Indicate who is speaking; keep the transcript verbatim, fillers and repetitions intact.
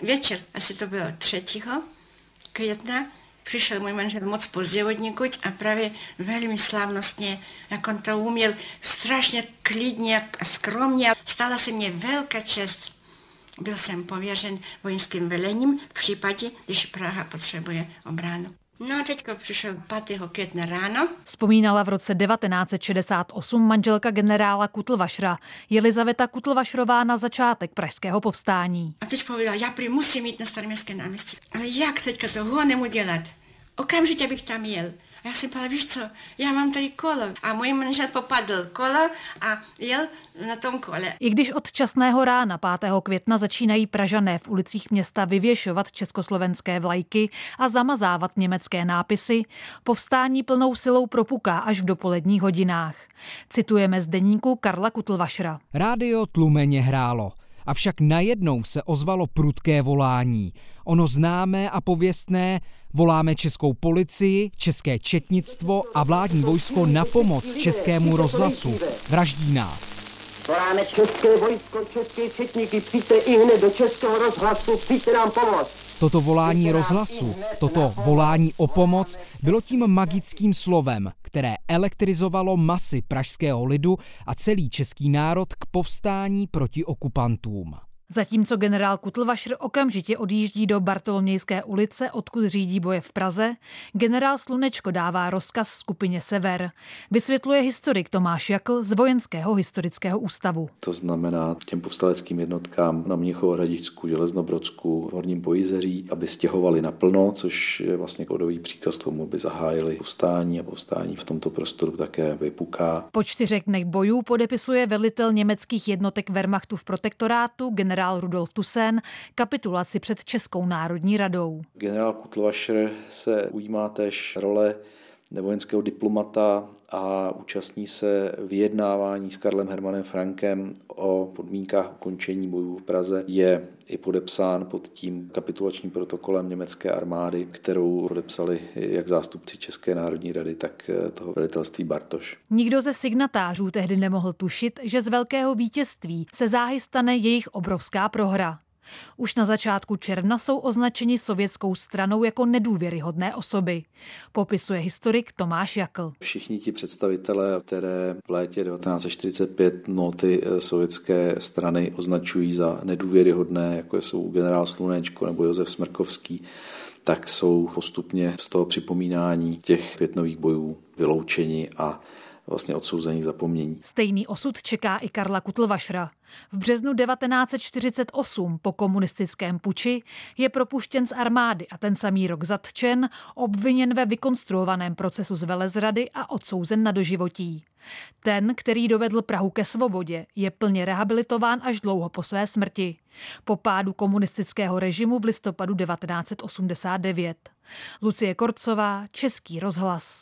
Speaker 1: večer, asi to bylo třetího května, přišel můj manžel moc pozdě odnikud a právě velmi slavnostně, jak on to uměl, strašně klidně a skromně. Stala se mně velká čest. Byl jsem pověřen vojenským velením v případě, když Praha potřebuje obranu. No a teďko přišel pátého května ráno.
Speaker 2: Vzpomínala v roce devatenáct set šedesát osm manželka generála Kutlvašra, Jelizaveta Kutlvašrová, na začátek pražského povstání.
Speaker 1: A teď povedala, já prý musím jít na Staroměstské náměstí. Ale jak teďka toho nemůžu dělat? Okamžitě bych tam jel. A já jsem povedala, víš co, já mám tady kolo. A můj manžel popadl kolo a jel na tom kole.
Speaker 2: I když od časného rána pátého května začínají Pražané v ulicích města vyvěšovat československé vlajky a zamazávat německé nápisy, povstání plnou silou propuká až v dopoledních hodinách. Citujeme z deníku Karla Kutlvašra.
Speaker 3: Rádio tlumeně hrálo. Avšak najednou se ozvalo prudké volání. Ono známé a pověstné: voláme českou policii, české četnictvo a vládní vojsko na pomoc českému rozhlasu. Vraždí nás.
Speaker 4: Voláme české vojsko, české četníky, přijďte i hned do českého rozhlasu, přijďte nám pomoct.
Speaker 3: Toto volání rozhlasu, toto volání o pomoc bylo tím magickým slovem, které elektrizovalo masy pražského lidu a celý český národ k povstání proti okupantům.
Speaker 2: Zatímco generál Kutlvašr okamžitě odjíždí do Bartolomějské ulice, odkud řídí boje v Praze, generál Slunečko dává rozkaz skupině Sever. Vysvětluje historik Tomáš Jakl z Vojenského historického ústavu.
Speaker 5: To znamená těm povstaleckým jednotkám na Mnichovo-Hradišťsku, Železnobrodsku, v Horním Pojízeří, aby stěhovali naplno, což je vlastně kódový příkaz k tomu, aby zahájili povstání, a povstání v tomto prostoru také vypuká.
Speaker 2: Po čtyřech dnech bojů podepisuje velitel německých jednotek Wehrmachtu v protektorátu generál Rudolf Tusen kapitulaci před Českou národní radou.
Speaker 5: Generál Kutlvašr se ujímá též role vojenského diplomata a účastní se vyjednávání s Karlem Hermanem Frankem o podmínkách ukončení bojů v Praze. Je i podepsán pod tím kapitulačním protokolem německé armády, kterou podepsali jak zástupci České národní rady, tak toho velitelství Bartoš.
Speaker 2: Nikdo ze signatářů tehdy nemohl tušit, že z velkého vítězství se záhy stane jejich obrovská prohra. Už na začátku června jsou označeni sovětskou stranou jako nedůvěryhodné osoby, popisuje historik Tomáš Jakl.
Speaker 5: Všichni ti představitelé, které v létě devatenáct set čtyřicet pět noty sovětské strany označují za nedůvěryhodné, jako jsou generál Slunečko nebo Josef Smrkovský, tak jsou postupně z toho připomínání těch květnových bojů vyloučeni a vlastně odsouzení k zapomnění.
Speaker 2: Stejný osud čeká i Karla Kutlvašra. V březnu devatenáct set čtyřicet osm po komunistickém puči je propuštěn z armády a ten samý rok zatčen, obviněn ve vykonstruovaném procesu z velezrady a odsouzen na doživotí. Ten, který dovedl Prahu ke svobodě, je plně rehabilitován až dlouho po své smrti. Po pádu komunistického režimu v listopadu devatenáct set osmdesát devět. Lucie Korcová, Český rozhlas.